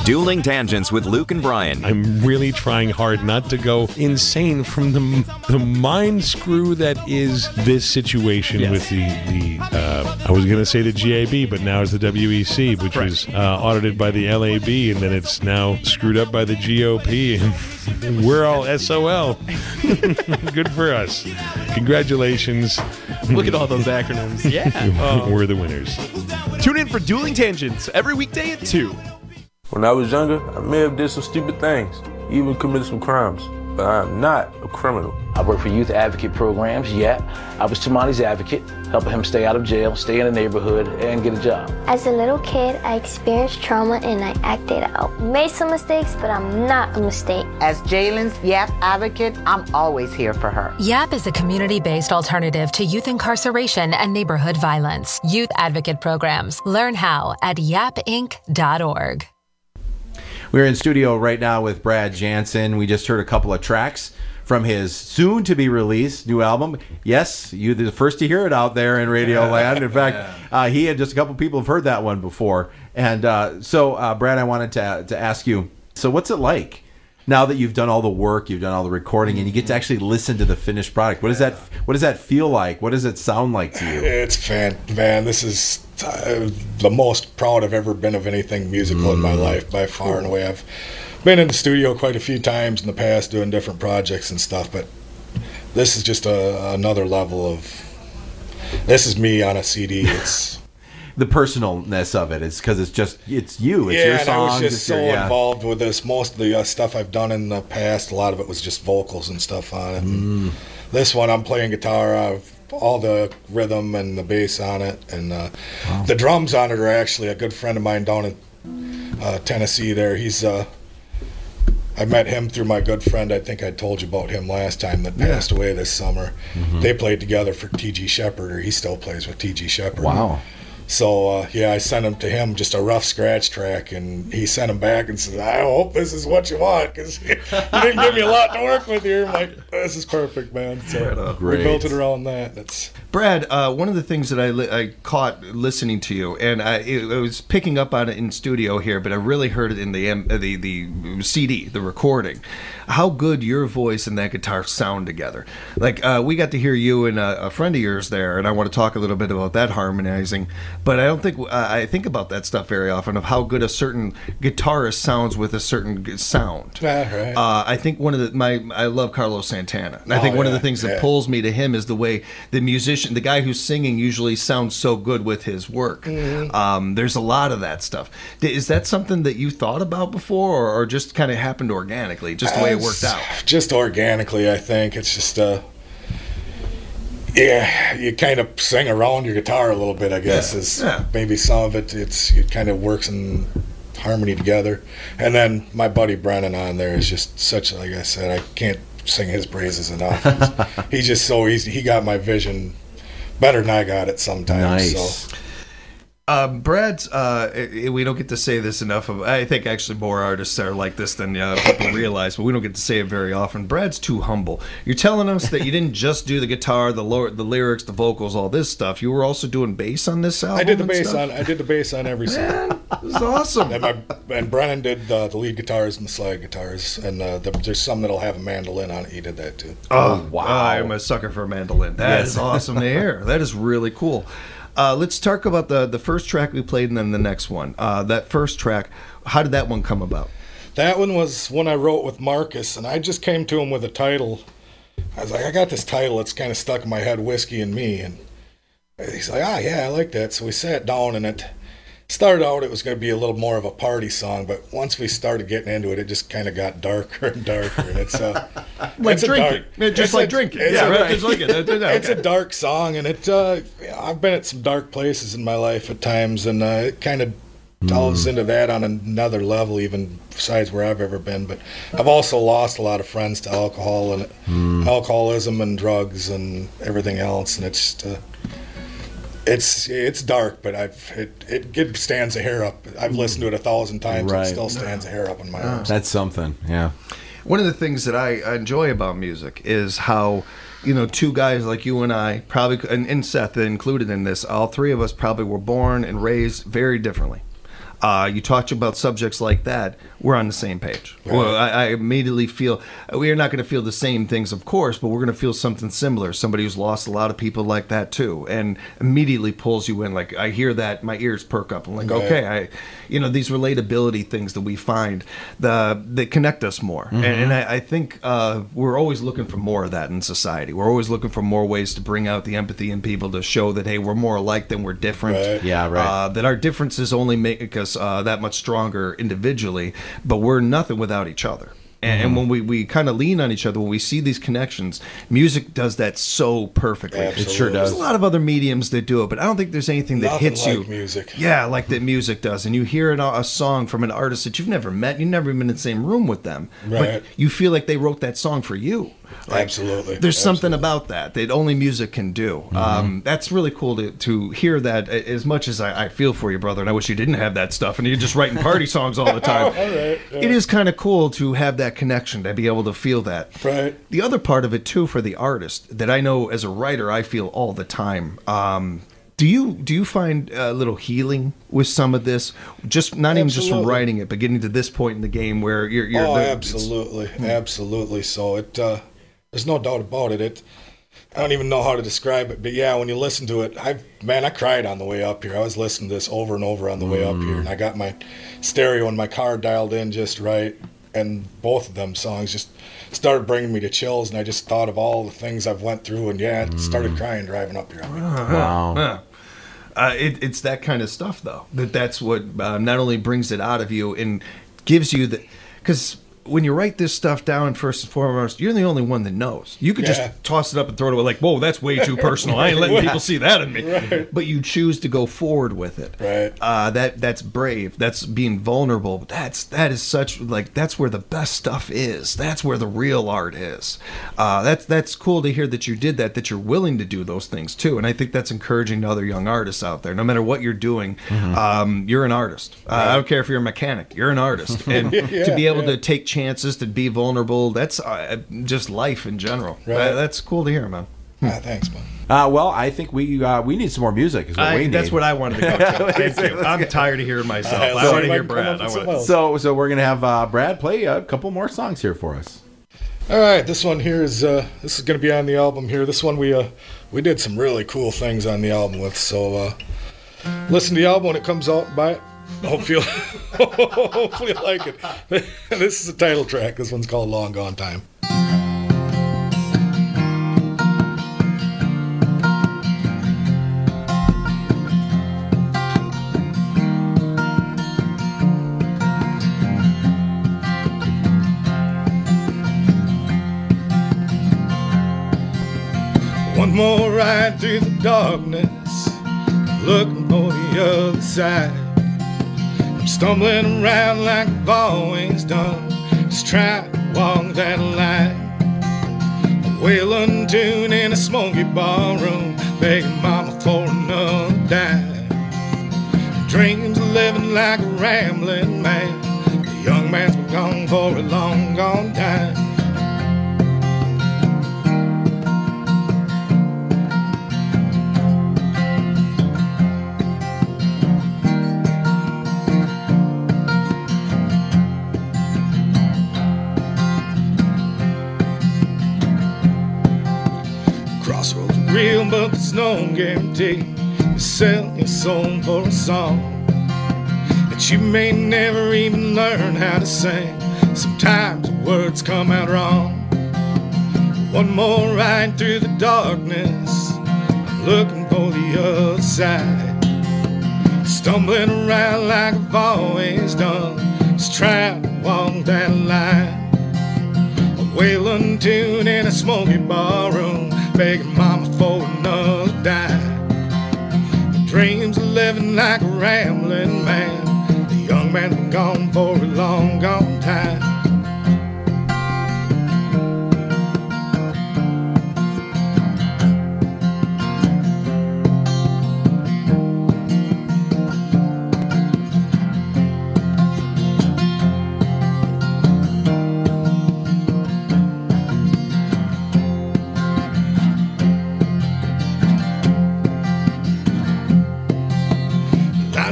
Dueling Tangents with Luke and Brian. I'm really trying hard not to go insane from the the mind screw that is this situation yes. with the, the uh, I was going to say the G A B, but now it's the W E C, which right. was uh, audited by the L A B, and then it's now screwed up by the G O P, and we're all S O L. Good for us. Congratulations. Look at all those acronyms. Yeah. Uh, we're the winners. Tune in for Dueling Tangents every weekday at two. When I was younger, I may have did some stupid things, even committed some crimes, but I am not a criminal. I work for youth advocate programs, yeah. I was Tamani's advocate, helping him stay out of jail, stay in the neighborhood, and get a job. As a little kid, I experienced trauma and I acted out. Made some mistakes, but I'm not a mistake. As Jalen's YAP advocate, I'm always here for her. YAP is a community-based alternative to youth incarceration and neighborhood violence. Youth advocate programs. Learn how at yap inc dot org. We're in studio right now with Brad Jansen. We just heard a couple of tracks from his soon-to-be-released new album. Yes, you're the first to hear it out there in Radio Land. In fact, yeah. uh, he and just a couple people have heard that one before. And uh, so, uh, Brad, I wanted to to ask you, so what's it like now that you've done all the work, you've done all the recording, and you get to actually listen to the finished product? What does that What does that feel like? What does it sound like to you? It's fan, man. This is uh, the most proud I've ever been of anything musical mm. in my life, by far cool. and away. I've been in the studio quite a few times in the past doing different projects and stuff, but this is just a, another level of. This is me on a C D. It's. The personalness of it is because it's just it's you. It's yeah, your and songs. I was just so your, yeah. involved with this. Most of the uh, stuff I've done in the past, a lot of it was just vocals and stuff on it. Mm. This one, I'm playing guitar. I've all the rhythm and the bass on it, and uh, wow. the drums on it are actually a good friend of mine down in uh, Tennessee. There, he's. Uh, I met him through my good friend. I think I told you about him last time that passed yeah. away this summer. Mm-hmm. They played together for T G Shepherd, or he still plays with T G Shepherd. Wow. So, uh, yeah, I sent him to him just a rough scratch track, and he sent him back and said, I hope this is what you want, because you didn't give me a lot to work with here. I'm like, this is perfect, man. So Great. we built it around that. That's Brad, uh, one of the things that I, li- I caught listening to you, and I, it, I was picking up on it in studio here, but I really heard it in the M- the, the C D, the recording, how good your voice and that guitar sound together. Like, uh, we got to hear you and a, a friend of yours there, and I want to talk a little bit about that harmonizing, but I don't think uh, I think about that stuff very often, of how good a certain guitarist sounds with a certain sound. Yeah, right. Uh, I think one of the, my, I love Carlos Santana, and I think oh, one yeah, of the things that yeah. pulls me to him is the way the musician, the guy who's singing, usually sounds so good with his work. Mm-hmm. Um, there's a lot of that stuff. Is that something that you thought about before, or, or just kind of happened organically, just the way it worked out? Just organically, I think. It's just, uh, yeah, you kind of sing around your guitar a little bit, I guess, Yeah. is Yeah. maybe some of it. It's It kind of works in harmony together. And then my buddy Brennan on there is just such, like I said, I can't sing his praises enough. He's, he's just so easy. He got my vision better than I got it sometimes. Nice. So. Um, Brad's, uh, we don't get to say this enough. Of, I think actually more artists are like this than uh, people realize, but we don't get to say it very often. Brad's too humble. You're telling us that you didn't just do the guitar, the lo- the lyrics, the vocals, all this stuff. You were also doing bass on this album. I did the and bass stuff? on. I did the bass on every song. This is awesome. And, my, and Brennan did the, the lead guitars and the slide guitars, and uh, the, there's some that'll have a mandolin on it. He did that too. Oh wow! I'm a sucker for a mandolin. That Yes. is awesome to hear. That is really cool. Uh, let's talk about the the first track we played and then the next one. Uh, that first track, how did that one come about? That one was one I wrote with Marcus, and I just came to him with a title. I was like, I got this title. It's kind of stuck in my head, Whiskey and Me. And he's like, ah, yeah, I like that. So we sat down, and it started out, it was going to be a little more of a party song, but once we started getting into it, it just kind of got darker and darker. And it's uh, like it's drinking, a dark, just like a, drinking. Yeah, a, right. Just like it. It's a dark song, and it. Uh, I've been at some dark places in my life at times, and uh, it kind of delves mm. into that on another level, even besides where I've ever been. But I've also lost a lot of friends to alcohol and mm. alcoholism and drugs and everything else, and it's just. Uh, It's it's dark, but I've it, it it stands a hair up. I've listened to it a thousand times, Right. and it still stands a hair up in my arms. That's something, yeah. One of the things that I enjoy about music is how, you know, two guys like you and I, probably, and, and Seth included in this, all three of us probably were born and raised very differently. uh, you talk about subjects like that, we're on the same page. Right. Well, I, I immediately feel we are not going to feel the same things, of course, but we're going to feel something similar. Somebody who's lost a lot of people like that too, and immediately pulls you in. Like I hear that, my ears perk up. I'm like, Right. okay, I, you know, these relatability things that we find the that connect us more, Mm-hmm. and, and I, I think uh, we're always looking for more of that in society. We're always looking for more ways to bring out the empathy in people to show that hey, we're more alike than we're different. Right. Yeah, right. Uh, that our differences only make us uh, that much stronger individually, but we're nothing without each other. And, and when we, we kind of lean on each other, when we see these connections, music does that so perfectly. Absolutely. It sure does. There's a lot of other mediums that do it, but I don't think there's anything that Nothing hits like you. music. Yeah, like that music does. And you hear it, a song from an artist that you've never met, you've never been in the same room with them, Right. but you feel like they wrote that song for you. Like, Absolutely. There's something Absolutely. about that that only music can do. Um, that's really cool to, to hear that. As much as I, I feel for you, brother, and I wish you didn't have that stuff, and you're just writing party songs all the time. All right, yeah. It is kind of cool to have that connection, to be able to feel that. Right. The other part of it too, for the artist, that I know as a writer, I feel all the time. Um, do you do you find a little healing with some of this? Just not even just from Absolutely. writing it, but getting to this point in the game where you're. you're Oh, the- absolutely, absolutely. So it, uh, there's no doubt about it. It, I don't even know how to describe it, but yeah, when you listen to it, I man, I cried on the way up here. I was listening to this over and over on the way up here, and I got my stereo in my car dialed in just right, and both of them songs just started bringing me to chills, and I just thought of all the things I've went through, and yeah, I started crying driving up here. Wow. Yeah. Uh, it, it's that kind of stuff, though. That that's what uh, not only brings it out of you and gives you the, because when you write this stuff down, first and foremost, you're the only one that knows. You could Yeah. just toss it up and throw it away like, whoa, that's way too personal. I ain't letting people see that in me. Right. But you choose to go forward with it. Right. Uh, that that's brave. That's being vulnerable. That's that is such like that's where the best stuff is. That's where the real art is. Uh, that's that's cool to hear that you did that. That you're willing to do those things too. And I think that's encouraging to other young artists out there. No matter what you're doing, um, you're an artist. Uh, I don't care if you're a mechanic. You're an artist, and Yeah, to be able yeah. to take chances, to be vulnerable, that's uh, just life in general. Right. Uh, that's cool to hear, man. Ah, thanks, man. Uh, well, I think we uh, we need some more music. Is what I, we need. that's what I wanted to go to. Thank you. I'm tired of hearing myself. All right, I want to so- hear Brad. I want. So, so we're gonna have uh, Brad play a couple more songs here for us. All right, this one here is uh, this is going to be on the album here. This one we uh, we did some really cool things on the album with. So uh, listen to the album when it comes out. Buy it. Hope you hopefully you like it. This is the title track. This one's called "Long Gone Time." One more ride through the darkness, looking for the other side. I'm stumbling around like I've always done, just trying to walk that line. A wailing tune in a smoky ballroom, begging mama for another dime. Dreams of living like a rambling man, the young man's been gone for a long gone time. Crossroads are real, but there's no guarantee you sell your soul for a song that you may never even learn how to sing. Sometimes the words come out wrong. One more ride through the darkness, I'm looking for the other side. Stumbling around like I've always done, just trying to walk that line. A wailing tune in a smoky ballroom, begging mama for another dime. Dreams of living like a rambling man, the young man's been gone for a long gone time.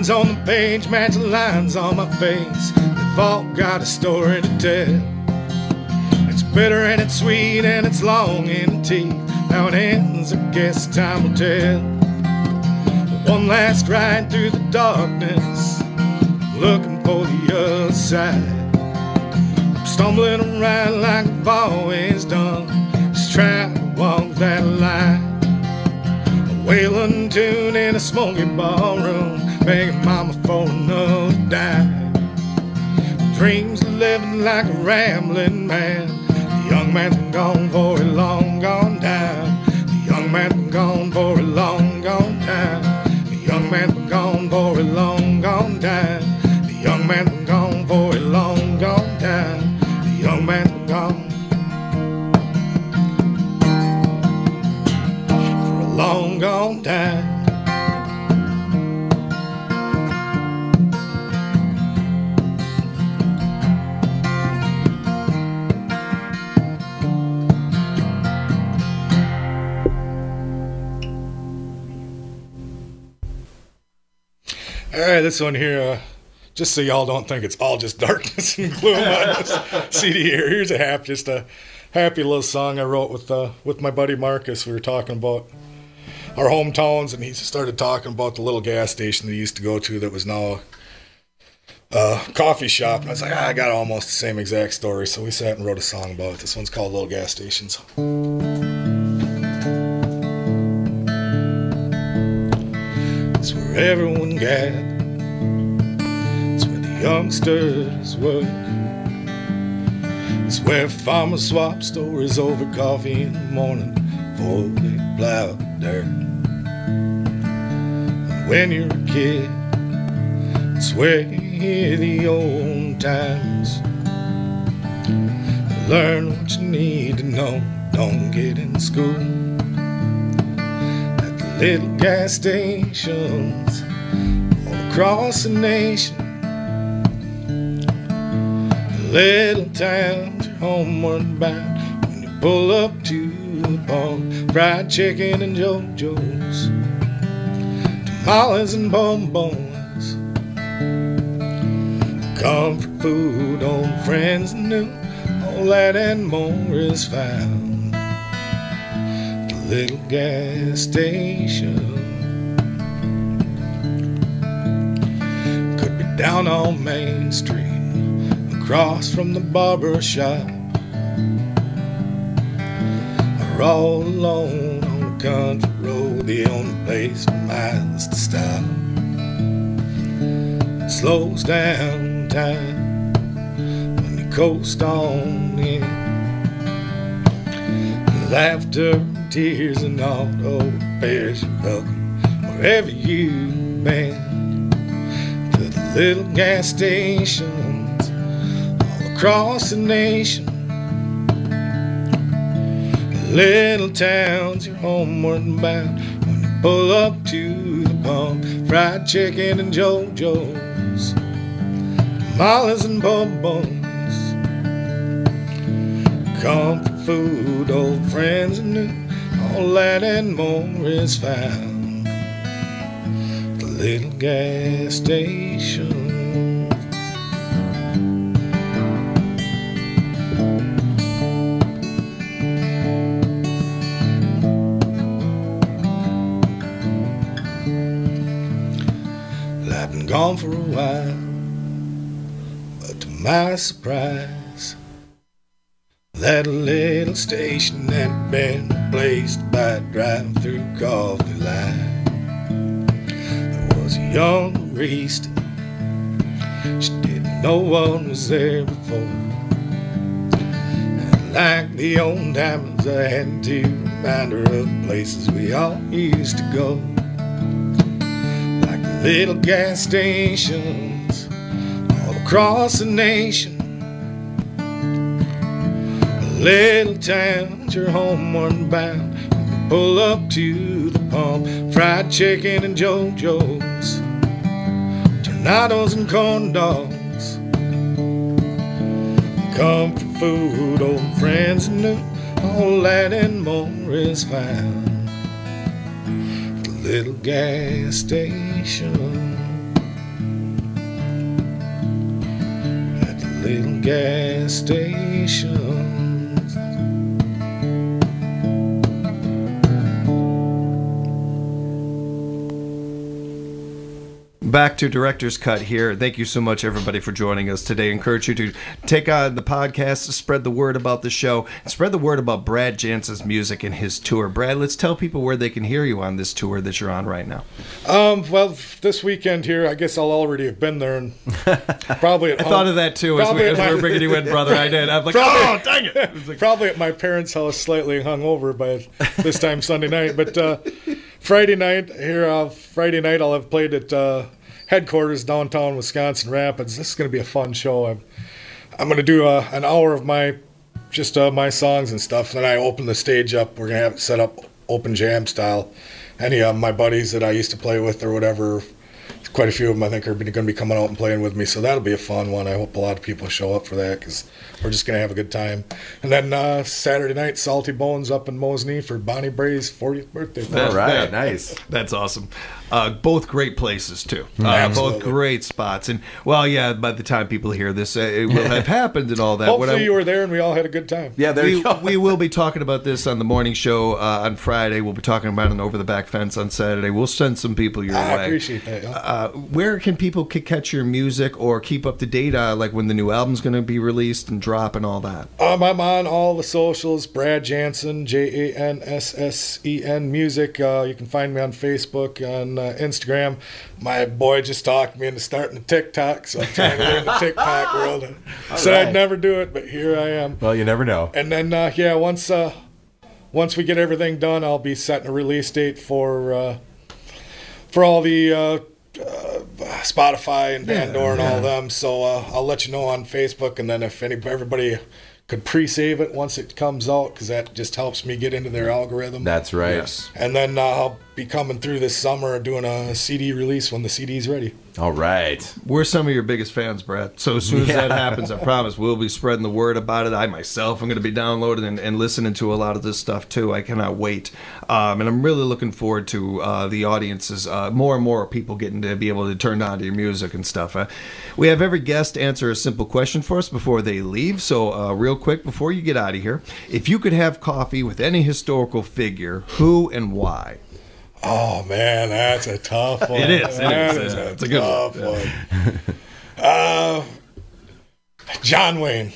Lines on the page match the lines on my face. They've all got a story to tell. It's bitter and it's sweet and it's long in the teeth. How it ends, I guess time will tell. One last ride through the darkness, looking for the other side. I'm stumbling around like I've always done, just trying to walk that line. A wailing tune in a smoky ballroom, begging mama for another dime. Dreams of living like a rambling man. The young man's been gone for a long gone time. The young man's been gone for a long gone time. The young man's been gone for a long gone time. The young man's been gone for a long gone time. The young man's been gone for a long gone time. All right, this one here, uh, just so y'all don't think it's all just darkness and gloom on this C D here. Here's a half, just a happy little song I wrote with uh, with my buddy Marcus. We were talking about our hometowns, and he started talking about the little gas station that he used to go to that was now a coffee shop. And I was like, ah, I got almost the same exact story. So we sat and wrote a song about it. This one's called Little Gas Stations. It's where everyone gathers. It's where the youngsters work. It's where farmers swap stories over coffee in the morning before they plow the dirt. And when you're a kid, it's where you hear the old times. Learn what you need to know. Don't get in school. Little gas stations all across the nation. Little towns you're homeward bound when you pull up to the pump. Fried chicken and JoJo's, tamales and bonbons, comfort food, old friends and new. All that and more is found. Little gas station. Could be down on Main Street, across from the barber shop, or all alone on a country road, the only place for miles to stop. It slows down time when you coast on in. Laughter, tears, and auto repairs, you're welcome wherever you've been. To the little gas stations all across the nation. Little towns you're homeward bound when you pull up to the pump. Fried chicken and JoJo's, tamales and bonbons, comfort food, old friends and new. All that and more is found at the little gas station. Well, I've been gone for a while, but to my surprise, that little station had been replaced by a drive-through coffee line. There was a young barista, she didn't know what was there before. And like the old diamonds, I had to remind her of places we all used to go. Like the little gas stations all across the nation. Little towns you're homeward bound when you pull up to the pump. Fried chicken and JoJo's, tornadoes and corn dogs, comfort food, old friends and new. All that and more is found at the little gas station. little gas stations. Back to Director's Cut here. Thank you so much, everybody, for joining us today. I encourage you to take on the podcast, to spread the word about the show, and spread the word about Brad Jansen's music and his tour. Brad, let's tell people where they can hear you on this tour that you're on right now. Um, well, this weekend here, I guess I'll already have been there, and probably at I home. thought of that too as we, as we were bringing you in, brother. I did. I'm like, Probably- oh, dang it. It was like- Probably at my parents' house, slightly hungover by this time Sunday night. But uh, Friday night here, uh, Friday night I'll have played at uh, headquarters downtown Wisconsin Rapids. This is going to be a fun show. I'm, I'm going to do uh, an hour of my just uh, my songs and stuff. Then I open the stage up. We're going to have it set up open jam style. Any of my buddies that I used to play with or whatever, quite a few of them I think are going to be coming out and playing with me. So that'll be a fun one. I hope a lot of people show up for that because we're just going to have a good time. And then uh, Saturday night, Salty Bones up in Mosney for Bonnie Bray's fortieth birthday. That- right, that- nice. That's awesome. Uh, both great places, too. Uh, Absolutely. both great spots. And, well, yeah, by the time people hear this, uh, it will have happened and all that. What Hopefully I- you were there and we all had a good time. Yeah, there we, you go. we will be talking about this on the morning show uh, on Friday. We'll be talking about it on Over the Back Fence on Saturday. We'll send some people your I way. appreciate that. Yeah. Uh, where can people c- catch your music or keep up to date, uh, like when the new album's going to be released and drop and all that? Um, I'm on all the socials, Brad Jansen, J A N S S E N Music. Uh, you can find me on Facebook, on uh, Instagram. My boy just talked me into starting the TikTok, so I'm trying to learn the TikTok world. I said right. I'd never do it, but here I am. Well, you never know. And then, uh, yeah, once uh, once we get everything done, I'll be setting a release date for uh, for all the uh, uh, Spotify and Yeah, Pandora and yeah. all of them. So uh, I'll let you know on Facebook, and then if any everybody could pre-save it once it comes out, because that just helps me get into their algorithm. That's right. Yes. And then uh, I'll be coming through this summer doing a C D release when the C D's ready. All right. We're some of your biggest fans, Brad. So as soon as Yeah. that happens, I promise we'll be spreading the word about it. I myself am going to be downloading and, and listening to a lot of this stuff too. I cannot wait. Um, and I'm really looking forward to uh, the audiences, uh, more and more people getting to be able to turn on to your music and stuff. Uh, we have every guest answer a simple question for us before they leave. So uh, real quick, before you get out of here, if you could have coffee with any historical figure, who and why? Oh man, that's a tough one. It is, it That is, is yeah. a It's a good tough one, one. uh, John Wayne.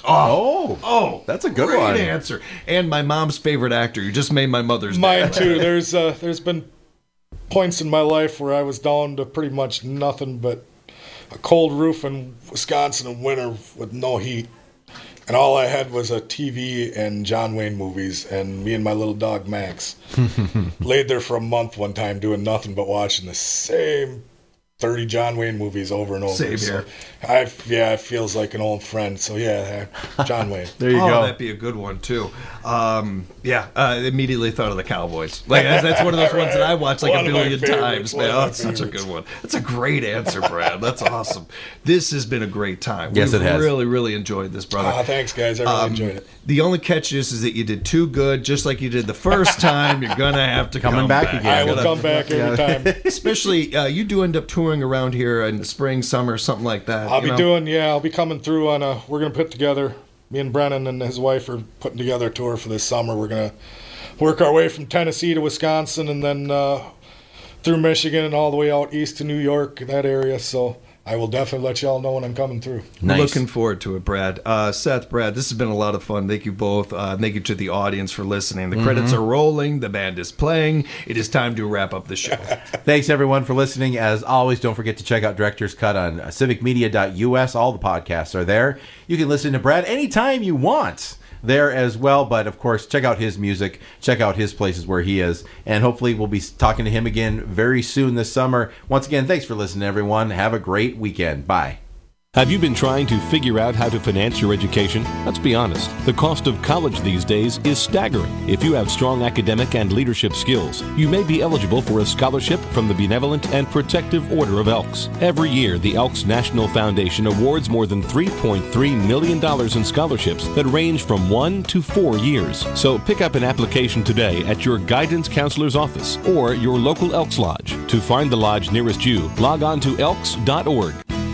Oh, Oh, that's a good great one. answer. And my mom's favorite actor. You just made my mother's day. Mine too. There's uh, there's been points in my life where I was down to pretty much nothing but a cold roof in Wisconsin in winter with no heat. And all I had was a T V and John Wayne movies, and me and my little dog Max laid there for a month one time doing nothing but watching the same thirty John Wayne movies over and over. Same so here. I, yeah, it feels like an old friend. So yeah, John Wayne. There you oh, go. that'd be a good one too. Um, yeah, uh, immediately thought of the Cowboys. Like that's, that's one of those ones that I watched like One a of my billion favorites, times. one Man, of oh, my that's such a favorites. good one. That's a great answer, Brad. That's awesome. This has been a great time. Yes, We've it has. Really, really enjoyed this, brother. Ah, thanks, guys. I really Um, enjoyed it. The only catch is, is that you did too good, just like you did the first time. You're gonna have to Coming come back again. I will Gotta- come back every time. Especially, uh, you do end up touring around here in the spring, summer, something like that. I'll you be know? doing, yeah, I'll be coming through on a, we're going to put together, me and Brennan and his wife are putting together a tour for this summer. We're going to work our way from Tennessee to Wisconsin and then uh, through Michigan and all the way out east to New York, that area. So I will definitely let y'all know when I'm coming through. We're Nice. looking forward to it, Brad. Uh, Seth, Brad, this has been a lot of fun. Thank you both. Uh, thank you to the audience for listening. The credits are rolling. The band is playing. It is time to wrap up the show. Thanks, everyone, for listening. As always, don't forget to check out Director's Cut on civic media dot U S. All the podcasts are there. You can listen to Brad anytime you want there as well. But, of course, check out his music. Check out his places where he is. And hopefully we'll be talking to him again very soon this summer. Once again, thanks for listening, everyone. Have a great weekend. Bye. Have you been trying to figure out how to finance your education? Let's be honest, the cost of college these days is staggering. If you have strong academic and leadership skills, you may be eligible for a scholarship from the Benevolent and Protective Order of Elks. Every year, the Elks National Foundation awards more than three point three million dollars in scholarships that range from one to four years. So pick up an application today at your guidance counselor's office or your local Elks Lodge. To find the lodge nearest you, log on to elks dot org.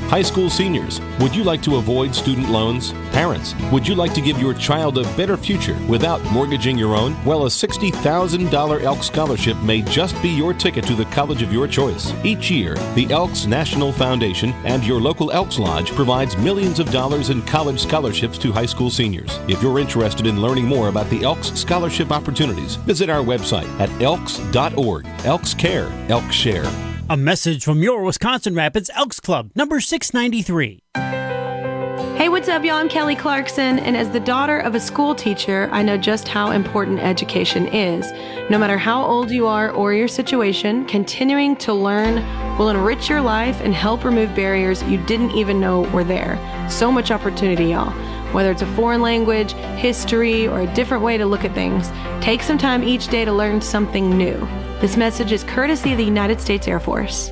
High school seniors, would you like to avoid student loans? Parents, would you like to give your child a better future without mortgaging your own? Well, a sixty thousand dollars Elks Scholarship may just be your ticket to the college of your choice. Each year, the Elks National Foundation and your local Elks Lodge provides millions of dollars in college scholarships to high school seniors. If you're interested in learning more about the Elks Scholarship opportunities, visit our website at elks dot org. Elks Care, Elks Share. A message from your Wisconsin Rapids Elks Club, number six ninety-three. Hey, what's up, y'all? I'm Kelly Clarkson, and as the daughter of a school teacher, I know just how important education is. No matter how old you are or your situation, continuing to learn will enrich your life and help remove barriers you didn't even know were there. So much opportunity, y'all. Whether it's a foreign language, history, or a different way to look at things, take some time each day to learn something new. This message is courtesy of the United States Air Force.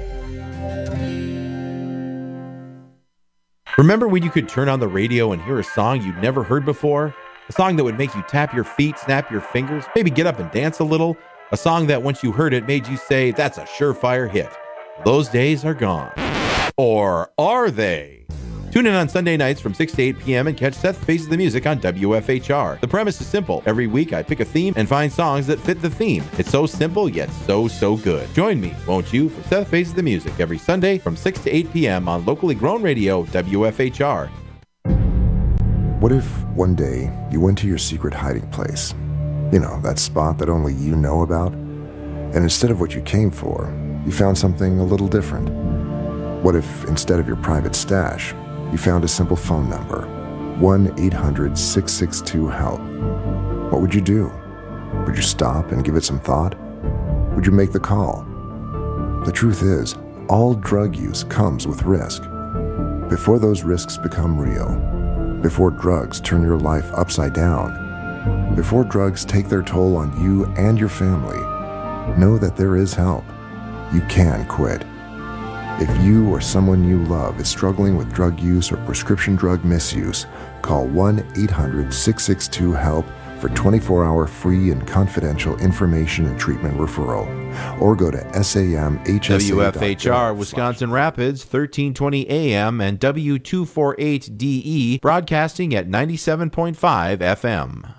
Remember when you could turn on the radio and hear a song you'd never heard before? A song that would make you tap your feet, snap your fingers, maybe get up and dance a little? A song that once you heard it made you say, that's a surefire hit. Those days are gone. Or are they? Tune in on Sunday nights from six to eight p.m. and catch Seth Faces the Music on W F H R. The premise is simple. Every week I pick a theme and find songs that fit the theme. It's so simple, yet so, so good. Join me, won't you, for Seth Faces the Music every Sunday from six to eight p.m. on locally grown radio W F H R. What if one day you went to your secret hiding place? You know, that spot that only you know about? And instead of what you came for, you found something a little different. What if instead of your private stash, you found a simple phone number, one eight hundred six six two HELP. What would you do? Would you stop and give it some thought? Would you make the call? The truth is, all drug use comes with risk. Before those risks become real, before drugs turn your life upside down, before drugs take their toll on you and your family, know that there is help. You can quit. If you or someone you love is struggling with drug use or prescription drug misuse, call one eight hundred six six two HELP for twenty-four hour free and confidential information and treatment referral. Or go to S A M H S A. W F H R Wisconsin Rapids, thirteen twenty A M and W two forty-eight D E, broadcasting at ninety-seven point five F M.